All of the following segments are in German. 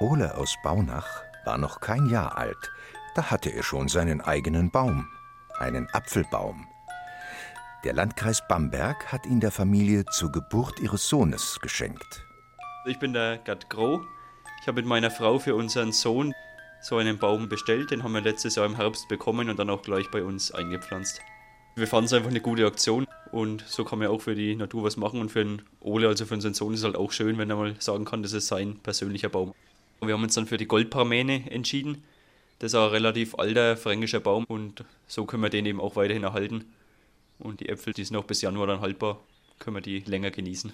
Ole aus Baunach war noch kein Jahr alt. Da hatte er schon seinen eigenen Baum, einen Apfelbaum. Der Landkreis Bamberg hat ihn der Familie zur Geburt ihres Sohnes geschenkt. Ich bin der Gerd Groh. Ich habe mit meiner Frau für unseren Sohn so einen Baum bestellt. Den haben wir letztes Jahr im Herbst bekommen und dann auch gleich bei uns eingepflanzt. Wir fanden es einfach eine gute Aktion und so kann man auch für die Natur was machen. Und für den Ole, also für unseren Sohn, ist es halt auch schön, wenn er mal sagen kann, das ist sein persönlicher Baum. Wir haben uns dann für die Goldparmene entschieden. Das ist ein relativ alter fränkischer Baum und so können wir den eben auch weiterhin erhalten. Und die Äpfel, die sind auch bis Januar dann haltbar, können wir die länger genießen.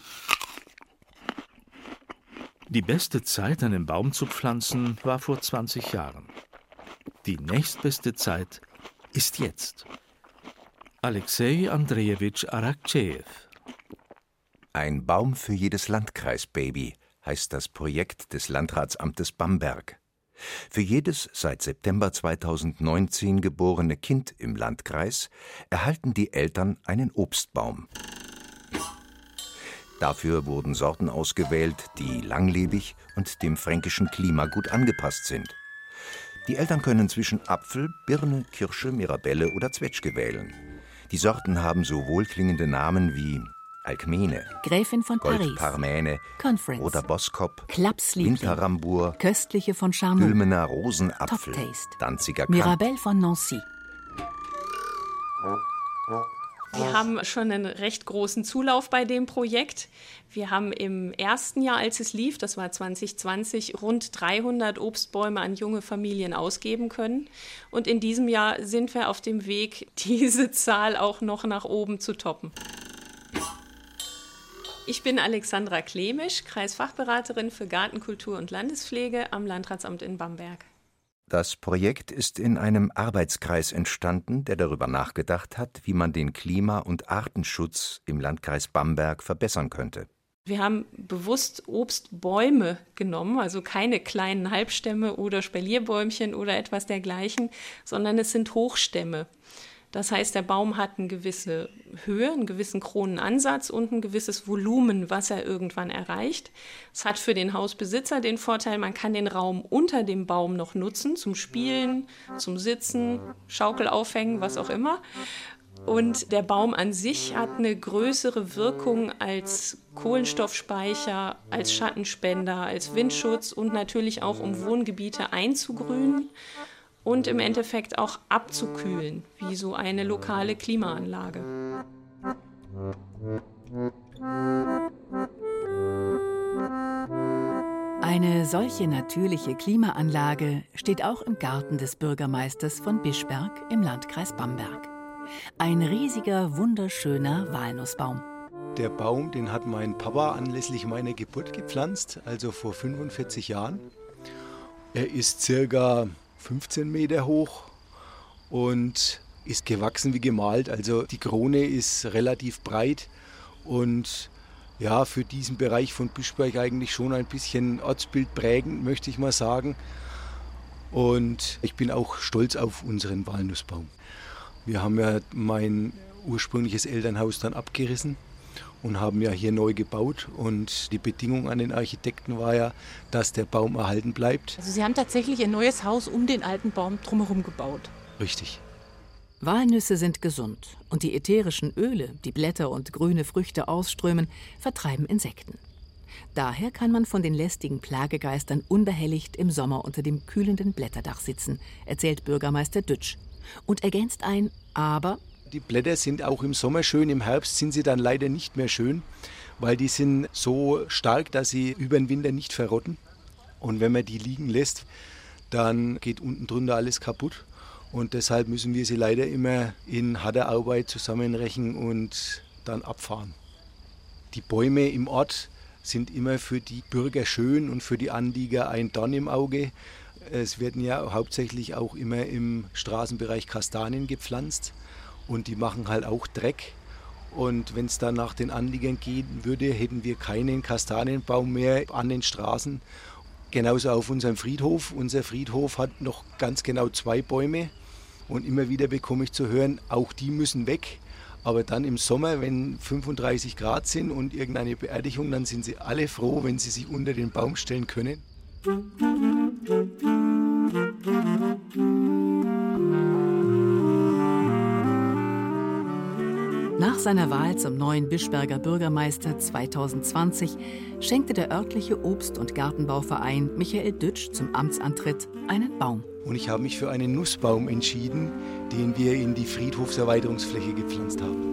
Die beste Zeit, einen Baum zu pflanzen, war vor 20 Jahren. Die nächstbeste Zeit ist jetzt. Alexei Andrejewitsch Arakchejew. Ein Baum für jedes Landkreisbaby heißt das Projekt des Landratsamtes Bamberg. Für jedes seit September 2019 geborene Kind im Landkreis erhalten die Eltern einen Obstbaum. Dafür wurden Sorten ausgewählt, die langlebig und dem fränkischen Klima gut angepasst sind. Die Eltern können zwischen Apfel, Birne, Kirsche, Mirabelle oder Zwetschge wählen. Die Sorten haben so wohlklingende Namen wie Alkmene, Gräfin von Paris, Goldparmene, Conference, Roter Boskop, Klapsliebling, Winterrambur, Köstliche von Charnoux, Dülmener Rosenapfel, Top Taste, Danziger Kamp, Mirabelle von Nancy. Wir haben schon einen recht großen Zulauf bei dem Projekt. Wir haben im ersten Jahr, als es lief, das war 2020, rund 300 Obstbäume an junge Familien ausgeben können. Und in diesem Jahr sind wir auf dem Weg, diese Zahl auch noch nach oben zu toppen. Ich bin Alexandra Klemisch, Kreisfachberaterin für Gartenkultur und Landespflege am Landratsamt in Bamberg. Das Projekt ist in einem Arbeitskreis entstanden, der darüber nachgedacht hat, wie man den Klima- und Artenschutz im Landkreis Bamberg verbessern könnte. Wir haben bewusst Obstbäume genommen, also keine kleinen Halbstämme oder Spalierbäumchen oder etwas dergleichen, sondern es sind Hochstämme. Das heißt, der Baum hat eine gewisse Höhe, einen gewissen Kronenansatz und ein gewisses Volumen, was er irgendwann erreicht. Es hat für den Hausbesitzer den Vorteil, man kann den Raum unter dem Baum noch nutzen, zum Spielen, zum Sitzen, Schaukel aufhängen, was auch immer. Und der Baum an sich hat eine größere Wirkung als Kohlenstoffspeicher, als Schattenspender, als Windschutz und natürlich auch, um Wohngebiete einzugrünen und im Endeffekt auch abzukühlen, wie so eine lokale Klimaanlage. Eine solche natürliche Klimaanlage steht auch im Garten des Bürgermeisters von Bischberg im Landkreis Bamberg. Ein riesiger, wunderschöner Walnussbaum. Der Baum, den hat mein Papa anlässlich meiner Geburt gepflanzt, also vor 45 Jahren. Er ist circa 15 Meter hoch und ist gewachsen wie gemalt. Also die Krone ist relativ breit und ja, für diesen Bereich von Bischberg eigentlich schon ein bisschen ortsbildprägend, möchte ich mal sagen. Und ich bin auch stolz auf unseren Walnussbaum. Wir haben ja mein ursprüngliches Elternhaus dann abgerissen und haben ja hier neu gebaut. Und die Bedingung an den Architekten war ja, dass der Baum erhalten bleibt. Also Sie haben tatsächlich ein neues Haus um den alten Baum drumherum gebaut? Richtig. Walnüsse sind gesund und die ätherischen Öle, die Blätter und grüne Früchte ausströmen, vertreiben Insekten. Daher kann man von den lästigen Plagegeistern unbehelligt im Sommer unter dem kühlenden Blätterdach sitzen, erzählt Bürgermeister Dütsch und ergänzt ein Aber. Die Blätter sind auch im Sommer schön, im Herbst sind sie dann leider nicht mehr schön, weil die sind so stark, dass sie über den Winter nicht verrotten. Und wenn man die liegen lässt, dann geht unten drunter alles kaputt. Und deshalb müssen wir sie leider immer in harter Arbeit zusammenrechen und dann abfahren. Die Bäume im Ort sind immer für die Bürger schön und für die Anlieger ein Dorn im Auge. Es werden ja hauptsächlich auch immer im Straßenbereich Kastanien gepflanzt und die machen halt auch Dreck. Und wenn es dann nach den Anliegern gehen würde, hätten wir keinen Kastanienbaum mehr an den Straßen. Genauso auf unserem Friedhof. Unser Friedhof hat noch ganz genau 2 Bäume. Und immer wieder bekomme ich zu hören, auch die müssen weg. Aber dann im Sommer, wenn 35 Grad sind und irgendeine Beerdigung, dann sind sie alle froh, wenn sie sich unter den Baum stellen können. Nach seiner Wahl zum neuen Bischberger Bürgermeister 2020 schenkte der örtliche Obst- und Gartenbauverein Michael Dütsch zum Amtsantritt einen Baum. Und ich habe mich für einen Nussbaum entschieden, den wir in die Friedhofserweiterungsfläche gepflanzt haben.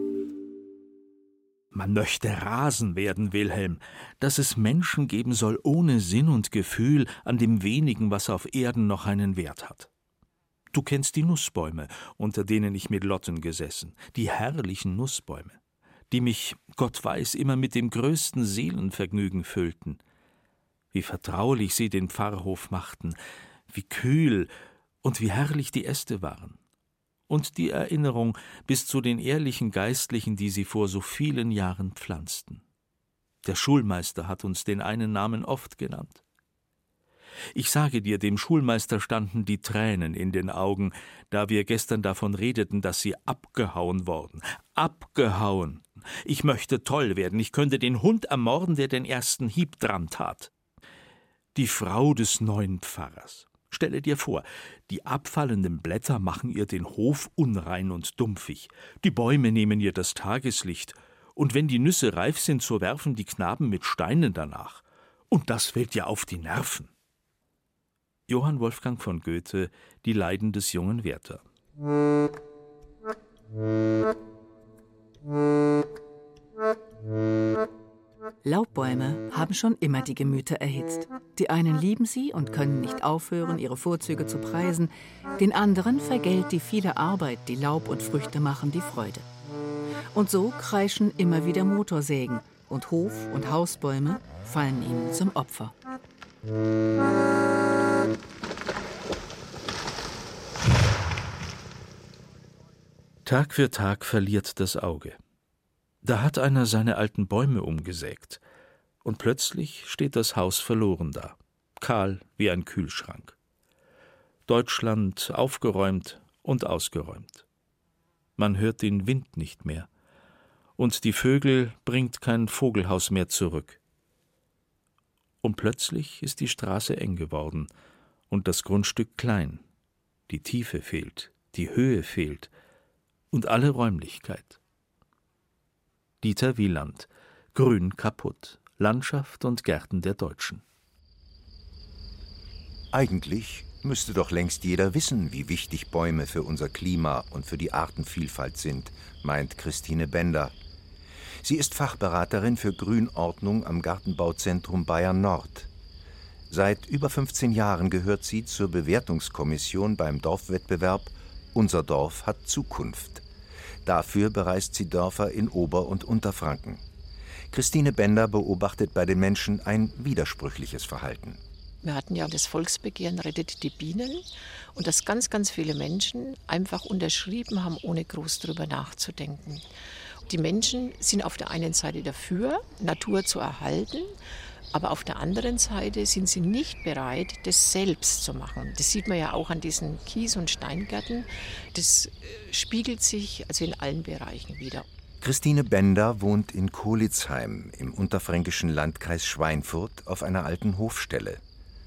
Man möchte Rasen werden, Wilhelm, dass es Menschen geben soll ohne Sinn und Gefühl an dem wenigen, was auf Erden noch einen Wert hat. Du kennst die Nussbäume, unter denen ich mit Lotten gesessen, die herrlichen Nussbäume, die mich, Gott weiß, immer mit dem größten Seelenvergnügen füllten. Wie vertraulich sie den Pfarrhof machten, wie kühl und wie herrlich die Äste waren. Und die Erinnerung bis zu den ehrlichen Geistlichen, die sie vor so vielen Jahren pflanzten. Der Schulmeister hat uns den einen Namen oft genannt. Ich sage dir, dem Schulmeister standen die Tränen in den Augen, da wir gestern davon redeten, dass sie abgehauen worden. Abgehauen! Ich möchte toll werden, ich könnte den Hund ermorden, der den ersten Hieb dran tat. Die Frau des neuen Pfarrers. Stelle dir vor, die abfallenden Blätter machen ihr den Hof unrein und dumpfig. Die Bäume nehmen ihr das Tageslicht. Und wenn die Nüsse reif sind, so werfen die Knaben mit Steinen danach. Und das fällt ja auf die Nerven. Johann Wolfgang von Goethe, Die Leiden des jungen Werther. Laubbäume haben schon immer die Gemüter erhitzt. Die einen lieben sie und können nicht aufhören, ihre Vorzüge zu preisen. Den anderen vergällt die viele Arbeit, die Laub und Früchte machen, die Freude. Und so kreischen immer wieder Motorsägen und Hof- und Hausbäume fallen ihnen zum Opfer. Tag für Tag verliert das Auge. Da hat einer seine alten Bäume umgesägt. Und plötzlich steht das Haus verloren da, kahl wie ein Kühlschrank. Deutschland aufgeräumt und ausgeräumt. Man hört den Wind nicht mehr. Und die Vögel bringt kein Vogelhaus mehr zurück. Und plötzlich ist die Straße eng geworden und das Grundstück klein. Die Tiefe fehlt, die Höhe fehlt und alle Räumlichkeit. Dieter Wieland, Grün kaputt, Landschaft und Gärten der Deutschen. Eigentlich müsste doch längst jeder wissen, wie wichtig Bäume für unser Klima und für die Artenvielfalt sind, meint Christine Bender. Sie ist Fachberaterin für Grünordnung am Gartenbauzentrum Bayern Nord. Seit über 15 Jahren gehört sie zur Bewertungskommission beim Dorfwettbewerb Unser Dorf hat Zukunft. Dafür bereist sie Dörfer in Ober- und Unterfranken. Christine Bender beobachtet bei den Menschen ein widersprüchliches Verhalten. Wir hatten ja das Volksbegehren Rettet die Bienen und dass ganz, ganz viele Menschen einfach unterschrieben haben, ohne groß drüber nachzudenken. Die Menschen sind auf der einen Seite dafür, Natur zu erhalten, aber auf der anderen Seite sind sie nicht bereit, das selbst zu machen. Das sieht man ja auch an diesen Kies- und Steingärten. Das spiegelt sich also in allen Bereichen wider. Christine Bender wohnt in Kolitzheim im unterfränkischen Landkreis Schweinfurt auf einer alten Hofstelle.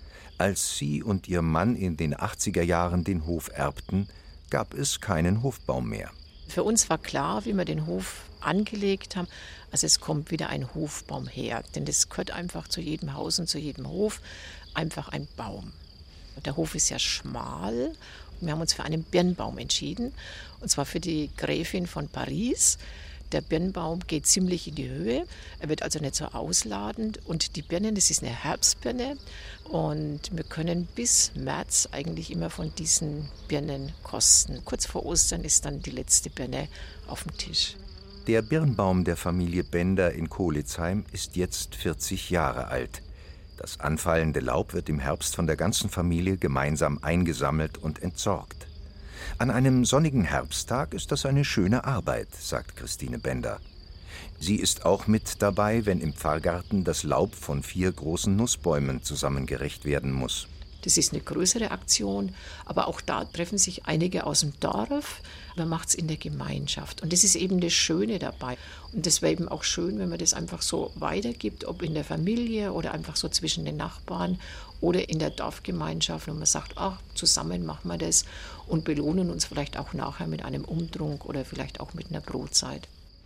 Als sie und ihr Mann in den 80er Jahren den Hof erbten, gab es keinen Hofbaum mehr. Für uns war klar, wie wir den Hof angelegt haben, also es kommt wieder ein Hofbaum her, denn das gehört einfach zu jedem Haus und zu jedem Hof, einfach ein Baum. Der Hof ist ja schmal und wir haben uns für einen Birnbaum entschieden, und zwar für die Gräfin von Paris. Der Birnbaum geht ziemlich in die Höhe, er wird also nicht so ausladend und die Birnen, das ist eine Herbstbirne und wir können bis März eigentlich immer von diesen Birnen kosten. Kurz vor Ostern ist dann die letzte Birne auf dem Tisch. Der Birnbaum der Familie Bender in Kolitzheim ist jetzt 40 Jahre alt. Das anfallende Laub wird im Herbst von der ganzen Familie gemeinsam eingesammelt und entsorgt. An einem sonnigen Herbsttag ist das eine schöne Arbeit, sagt Christine Bender. Sie ist auch mit dabei, wenn im Pfarrgarten das Laub von 4 großen Nussbäumen zusammengerecht werden muss. Das ist eine größere Aktion, aber auch da treffen sich einige aus dem Dorf. Man macht es in der Gemeinschaft und das ist eben das Schöne dabei. Und das wäre eben auch schön, wenn man das einfach so weitergibt, ob in der Familie oder einfach so zwischen den Nachbarn oder in der Dorfgemeinschaft, und man sagt, ach, zusammen machen wir das und belohnen uns vielleicht auch nachher mit einem Umtrunk oder vielleicht auch mit einer Brotzeit.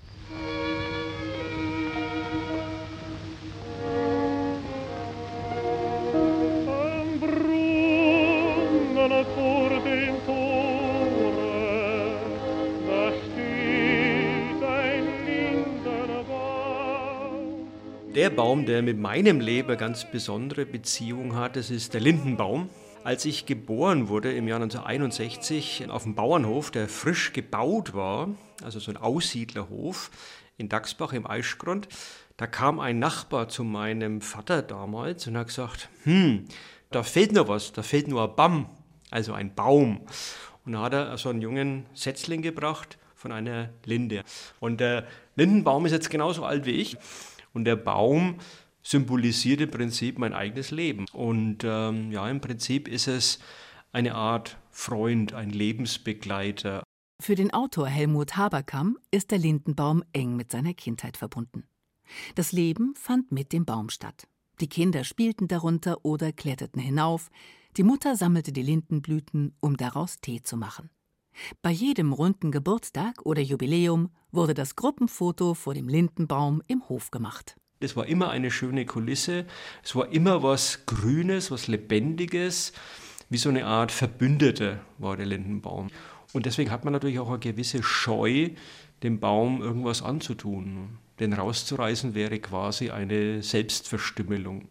Vor dem Tore, da steht ein Lindenbaum. Der Baum, der mit meinem Leben eine ganz besondere Beziehung hat, das ist der Lindenbaum. Als ich geboren wurde im Jahr 1961 auf dem Bauernhof, der frisch gebaut war, also so ein Aussiedlerhof in Dachsbach im Aischgrund, da kam ein Nachbar zu meinem Vater damals und hat gesagt, da fehlt noch was, da fehlt nur ein Baum. Also ein Baum. Und da hat er so einen jungen Setzling gebracht von einer Linde. Und der Lindenbaum ist jetzt genauso alt wie ich. Und der Baum symbolisiert im Prinzip mein eigenes Leben. Und im Prinzip ist es eine Art Freund, ein Lebensbegleiter. Für den Autor Helmut Haberkamp ist der Lindenbaum eng mit seiner Kindheit verbunden. Das Leben fand mit dem Baum statt. Die Kinder spielten darunter oder kletterten hinauf. Die Mutter sammelte die Lindenblüten, um daraus Tee zu machen. Bei jedem runden Geburtstag oder Jubiläum wurde das Gruppenfoto vor dem Lindenbaum im Hof gemacht. Es war immer eine schöne Kulisse, es war immer was Grünes, was Lebendiges, wie so eine Art Verbündeter war der Lindenbaum. Und deswegen hat man natürlich auch eine gewisse Scheu, dem Baum irgendwas anzutun. Den rauszureißen wäre quasi eine Selbstverstümmelung.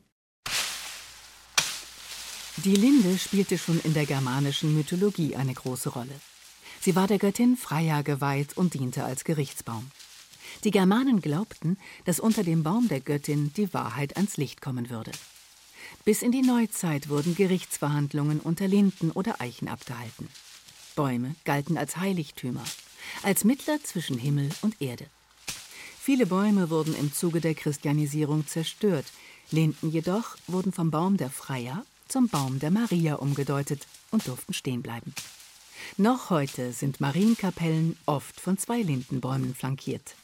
Die Linde spielte schon in der germanischen Mythologie eine große Rolle. Sie war der Göttin Freya geweiht und diente als Gerichtsbaum. Die Germanen glaubten, dass unter dem Baum der Göttin die Wahrheit ans Licht kommen würde. Bis in die Neuzeit wurden Gerichtsverhandlungen unter Linden oder Eichen abgehalten. Bäume galten als Heiligtümer, als Mittler zwischen Himmel und Erde. Viele Bäume wurden im Zuge der Christianisierung zerstört. Linden jedoch wurden vom Baum der Freya zum Baum der Maria umgedeutet und durften stehen bleiben. Noch heute sind Marienkapellen oft von 2 Lindenbäumen flankiert.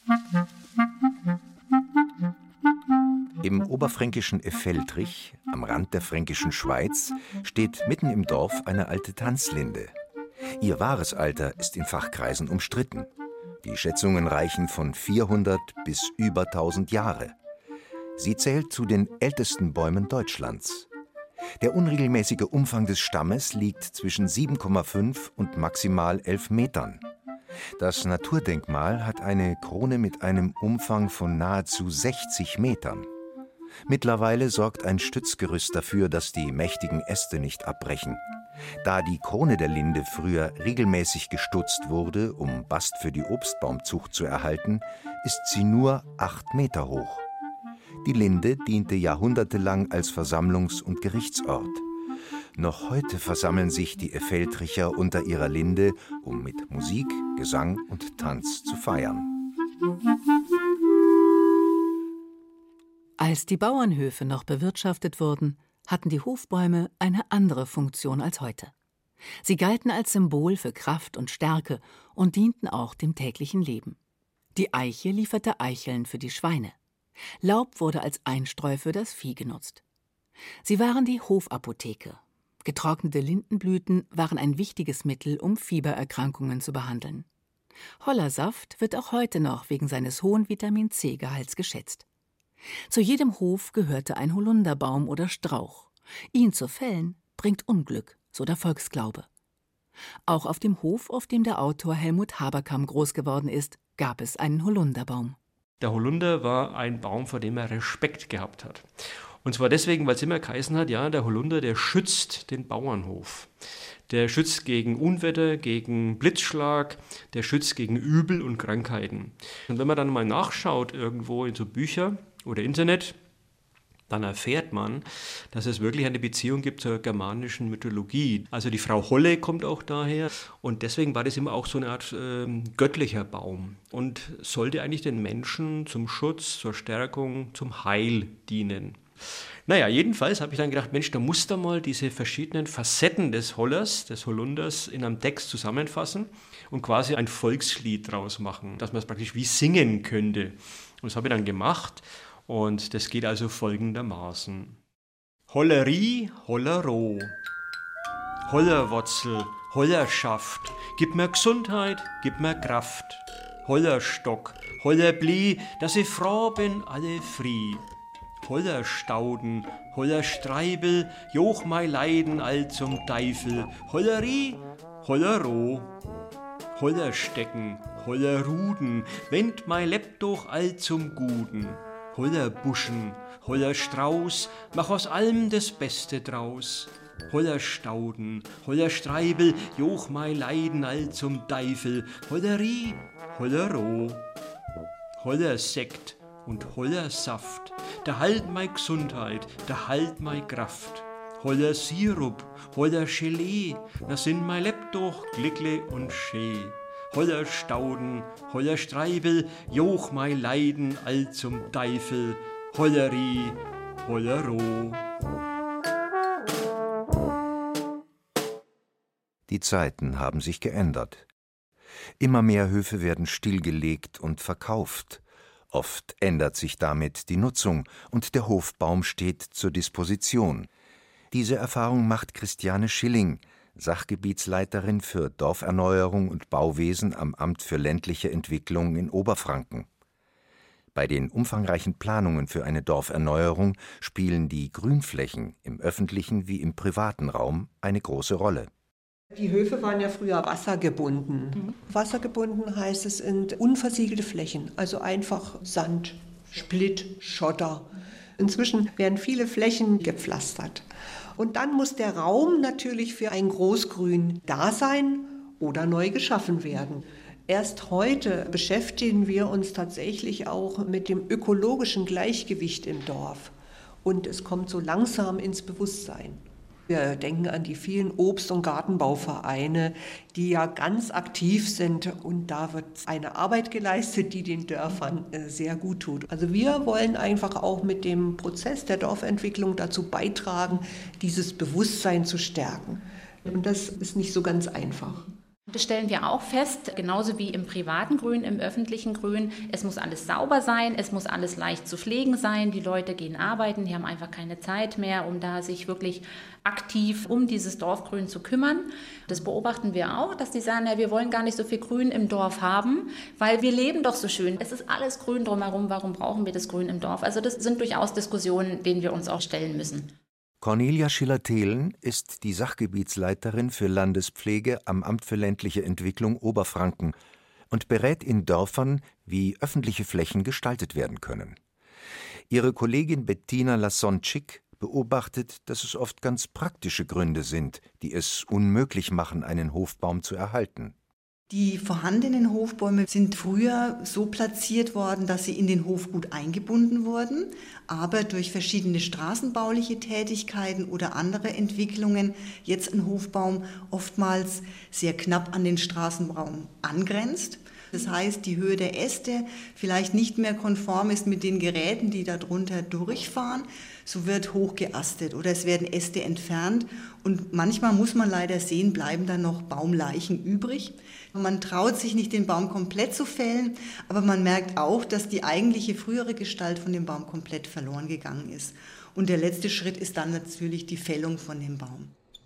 Im oberfränkischen Effeltrich, am Rand der fränkischen Schweiz, steht mitten im Dorf eine alte Tanzlinde. Ihr wahres Alter ist in Fachkreisen umstritten. Die Schätzungen reichen von 400 bis über 1000 Jahre. Sie zählt zu den ältesten Bäumen Deutschlands. Der unregelmäßige Umfang des Stammes liegt zwischen 7,5 und maximal 11 Metern. Das Naturdenkmal hat eine Krone mit einem Umfang von nahezu 60 Metern. Mittlerweile sorgt ein Stützgerüst dafür, dass die mächtigen Äste nicht abbrechen. Da die Krone der Linde früher regelmäßig gestutzt wurde, um Bast für die Obstbaumzucht zu erhalten, ist sie nur 8 Meter hoch. Die Linde diente jahrhundertelang als Versammlungs- und Gerichtsort. Noch heute versammeln sich die Effeltricher unter ihrer Linde, um mit Musik, Gesang und Tanz zu feiern. Als die Bauernhöfe noch bewirtschaftet wurden, hatten die Hofbäume eine andere Funktion als heute. Sie galten als Symbol für Kraft und Stärke und dienten auch dem täglichen Leben. Die Eiche lieferte Eicheln für die Schweine. Laub wurde als Einstreu für das Vieh genutzt. Sie waren die Hofapotheke. Getrocknete Lindenblüten waren ein wichtiges Mittel, um Fiebererkrankungen zu behandeln. Hollersaft wird auch heute noch wegen seines hohen Vitamin-C-Gehalts geschätzt. Zu jedem Hof gehörte ein Holunderbaum oder Strauch. Ihn zu fällen bringt Unglück, so der Volksglaube. Auch auf dem Hof, auf dem der Autor Helmut Haberkamp groß geworden ist, gab es einen Holunderbaum. Der Holunder war ein Baum, vor dem er Respekt gehabt hat. Und zwar deswegen, weil es immer geheißen hat, ja, der Holunder, der schützt den Bauernhof. Der schützt gegen Unwetter, gegen Blitzschlag, der schützt gegen Übel und Krankheiten. Und wenn man dann mal nachschaut irgendwo in so Bücher oder Internet, dann erfährt man, dass es wirklich eine Beziehung gibt zur germanischen Mythologie. Also die Frau Holle kommt auch daher und deswegen war das immer auch so eine Art göttlicher Baum und sollte eigentlich den Menschen zum Schutz, zur Stärkung, zum Heil dienen. Naja, jedenfalls habe ich dann gedacht, Mensch, da musst du mal diese verschiedenen Facetten des Hollers, des Holunders in einem Text zusammenfassen und quasi ein Volkslied draus machen, dass man es praktisch wie singen könnte. Und das habe ich dann gemacht und das geht also folgendermaßen. Hollerie, Hollero, Hollerwurzel, Hollerschaft, gib mir Gesundheit, gib mir Kraft. Hollerstock, Hollerblie, dass ich froh bin, alle frie. Hollerstauden, Hollerstreibel, joch mei Leiden all zum Teufel. Hollerie, Hollero, Hollerstecken, Hollerruden, wend mei Lepp doch all zum Guten. Hollerbuschen, Hollerstrauß, mach aus allem das Beste draus. Hollerstauden, Hollerstreibel, joch mei Leiden all zum Teufel. Hollerie, Hollero, Hollersekt und Hollersaft, da halt mei Gesundheit, da halt mei Kraft. Holler Sirup, Holler Gelee, da sind mei Lepp doch glickle und schee. Holler Stauden, Holler Streibel, joch mei Leiden all zum Teufel. Hollerie, Hollero. Die Zeiten haben sich geändert. Immer mehr Höfe werden stillgelegt und verkauft. Oft ändert sich damit die Nutzung und der Hofbaum steht zur Disposition. Diese Erfahrung macht Christiane Schilling, Sachgebietsleiterin für Dorferneuerung und Bauwesen am Amt für ländliche Entwicklung in Oberfranken. Bei den umfangreichen Planungen für eine Dorferneuerung spielen die Grünflächen im öffentlichen wie im privaten Raum eine große Rolle. Die Höfe waren ja früher wassergebunden. Wassergebunden heißt, es sind unversiegelte Flächen, also einfach Sand, Splitt, Schotter. Inzwischen werden viele Flächen gepflastert. Und dann muss der Raum natürlich für ein Großgrün da sein oder neu geschaffen werden. Erst heute beschäftigen wir uns tatsächlich auch mit dem ökologischen Gleichgewicht im Dorf. Und es kommt so langsam ins Bewusstsein. Wir denken an die vielen Obst- und Gartenbauvereine, die ja ganz aktiv sind. Und da wird eine Arbeit geleistet, die den Dörfern sehr gut tut. Also wir wollen einfach auch mit dem Prozess der Dorfentwicklung dazu beitragen, dieses Bewusstsein zu stärken. Und das ist nicht so ganz einfach. Das stellen wir auch fest, genauso wie im privaten Grün, im öffentlichen Grün. Es muss alles sauber sein, es muss alles leicht zu pflegen sein. Die Leute gehen arbeiten, die haben einfach keine Zeit mehr, um da sich wirklich aktiv um dieses Dorfgrün zu kümmern. Das beobachten wir auch, dass die sagen, ja, wir wollen gar nicht so viel Grün im Dorf haben, weil wir leben doch so schön. Es ist alles grün drumherum, warum brauchen wir das Grün im Dorf? Also das sind durchaus Diskussionen, denen wir uns auch stellen müssen. Cornelia Schiller-Thelen ist die Sachgebietsleiterin für Landespflege am Amt für ländliche Entwicklung Oberfranken und berät in Dörfern, wie öffentliche Flächen gestaltet werden können. Ihre Kollegin Bettina Lasonczyk beobachtet, dass es oft ganz praktische Gründe sind, die es unmöglich machen, einen Hofbaum zu erhalten. Die vorhandenen Hofbäume sind früher so platziert worden, dass sie in den Hof gut eingebunden wurden, aber durch verschiedene straßenbauliche Tätigkeiten oder andere Entwicklungen jetzt ein Hofbaum oftmals sehr knapp an den Straßenraum angrenzt. Das heißt, die Höhe der Äste vielleicht nicht mehr konform ist mit den Geräten, die darunter durchfahren. So wird hoch geastet oder es werden Äste entfernt. Und manchmal muss man leider sehen, bleiben dann noch Baumleichen übrig. Man traut sich nicht, den Baum komplett zu fällen, aber man merkt auch, dass die eigentliche frühere Gestalt von dem Baum komplett verloren gegangen ist. Und der letzte Schritt ist dann natürlich die Fällung von dem Baum.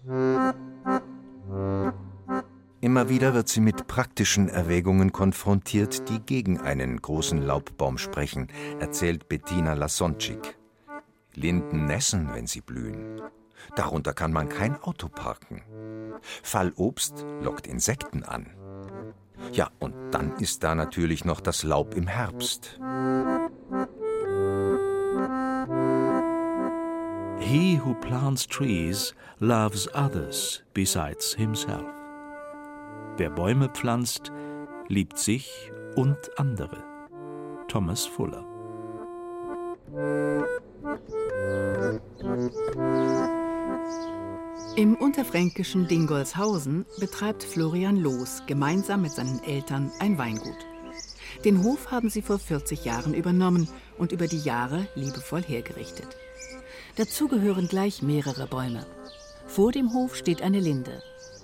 Immer wieder wird sie mit praktischen Erwägungen konfrontiert, die gegen einen großen Laubbaum sprechen, erzählt Bettina Lasonczyk. Linden nässen, wenn sie blühen. Darunter kann man kein Auto parken. Fallobst lockt Insekten an. Ja, und dann ist da natürlich noch das Laub im Herbst. He who plants trees loves others besides himself. Wer Bäume pflanzt, liebt sich und andere. Thomas Fuller. Im unterfränkischen Dingolshausen betreibt Florian Loos gemeinsam mit seinen Eltern ein Weingut. Den Hof haben sie vor 40 Jahren übernommen und über die Jahre liebevoll hergerichtet. Dazu gehören gleich mehrere Bäume. Vor dem Hof steht eine Linde.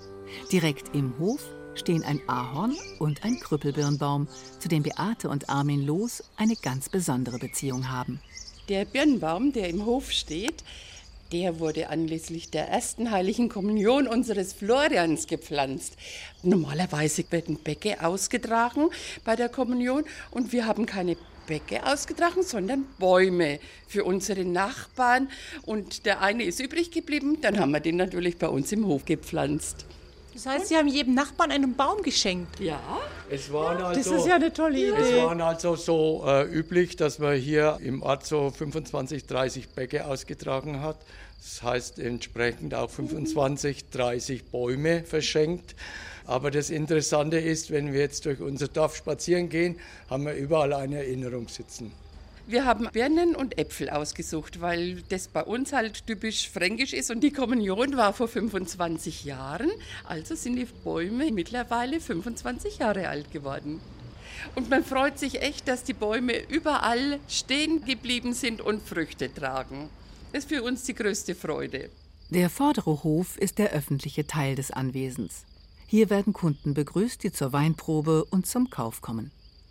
Direkt im Hof stehen ein Ahorn und ein Krüppelbirnbaum, zu dem Beate und Armin Loos eine ganz besondere Beziehung haben. Der Birnbaum, der im Hof steht, der wurde anlässlich der ersten heiligen Kommunion unseres Florians gepflanzt. Normalerweise werden Bäcke ausgetragen bei der Kommunion und wir haben keine Bäcke ausgetragen, sondern Bäume für unsere Nachbarn. Und der eine ist übrig geblieben, dann haben wir den natürlich bei uns im Hof gepflanzt. Das heißt, Sie haben jedem Nachbarn einen Baum geschenkt? Ja. Es waren also, das ist ja eine tolle Idee. Es waren also so üblich, dass man hier im Ort so 25, 30 Bäcke ausgetragen hat. Das heißt entsprechend auch 25, 30 Bäume verschenkt. Aber das Interessante ist, wenn wir jetzt durch unser Dorf spazieren gehen, haben wir überall eine Erinnerung sitzen. Wir haben Birnen und Äpfel ausgesucht, weil das bei uns halt typisch fränkisch ist. Und die Kommunion war vor 25 Jahren, also sind die Bäume mittlerweile 25 Jahre alt geworden. Und man freut sich echt, dass die Bäume überall stehen geblieben sind und Früchte tragen. Das ist für uns die größte Freude. Der vordere Hof ist der öffentliche Teil des Anwesens. Hier werden Kunden begrüßt, die zur Weinprobe und zum Kauf kommen.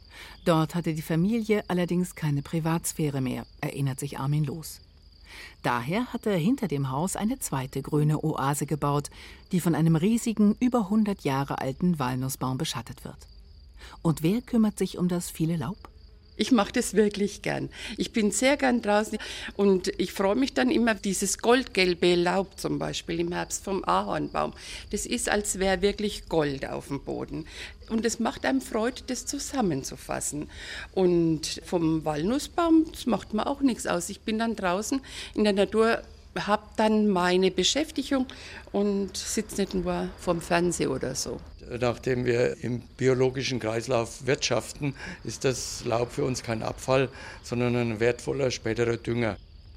Dort hatte die Familie allerdings keine Privatsphäre mehr, erinnert sich Armin Loos. Daher hat er hinter dem Haus eine zweite grüne Oase gebaut, die von einem riesigen, über 100 Jahre alten Walnussbaum beschattet wird. Und wer kümmert sich um das viele Laub? Ich mache das wirklich gern. Ich bin sehr gern draußen und ich freue mich dann immer, dieses goldgelbe Laub zum Beispiel im Herbst vom Ahornbaum. Das ist, als wäre wirklich Gold auf dem Boden. Und es macht einem Freude, das zusammenzufassen. Und vom Walnussbaum, das macht mir auch nichts aus. Ich bin dann draußen in der Natur, habe dann meine Beschäftigung und sitze nicht nur vorm Fernseher oder so. Nachdem wir im biologischen Kreislauf wirtschaften, ist das Laub für uns kein Abfall, sondern ein wertvoller späterer Dünger.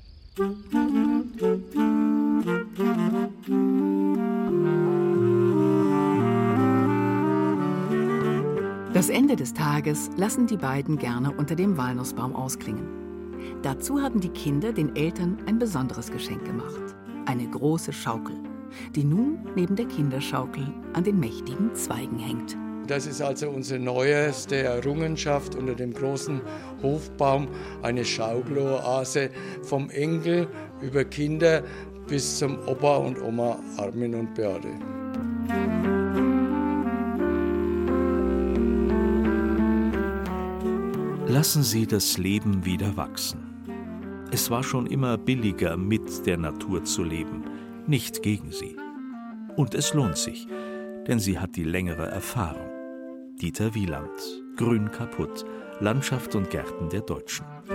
Das Ende des Tages lassen die beiden gerne unter dem Walnussbaum ausklingen. Dazu haben die Kinder den Eltern ein besonderes Geschenk gemacht. Eine große Schaukel, die nun neben der Kinderschaukel an den mächtigen Zweigen hängt. Das ist also unsere neueste Errungenschaft unter dem großen Hofbaum, eine Schaukeloase vom Enkel über Kinder bis zum Opa und Oma Armin und Beate. Lassen Sie das Leben wieder wachsen. Es war schon immer billiger, mit der Natur zu leben, nicht gegen sie. Und es lohnt sich, denn sie hat die längere Erfahrung. Dieter Wieland, Grün kaputt, Landschaft und Gärten der Deutschen.